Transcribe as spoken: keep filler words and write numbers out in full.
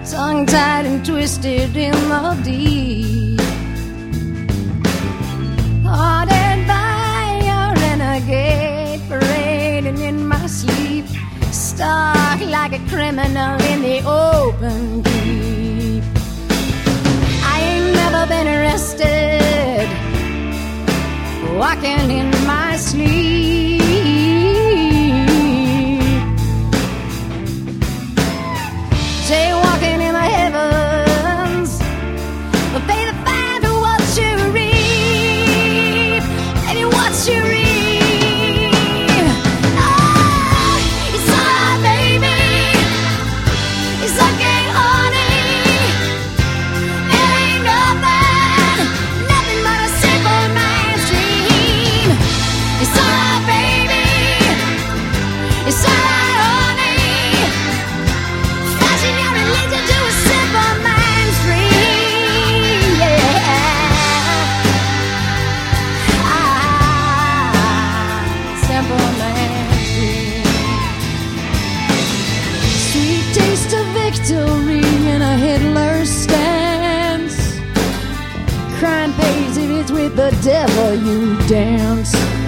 tongue-tied and twisted in the deep, haunted by a renegade parading in my sleep, stuck like a criminal in the open deep. I ain't never been arrested, walking in my sleep, jaywalking in the heavens, but pay the fine for what you reap, and you what you reap. Ah, it's alright, baby. It's okay, honey. It ain't nothing, nothing but a simple man's dream. It's alright, baby. It's alright, honey. Fashion your religion to a simple man's dream. Yeah. Ah, simple man's dream. Sweet taste of victory in a Hitler stance. Crime pays if it's with the devil you dance.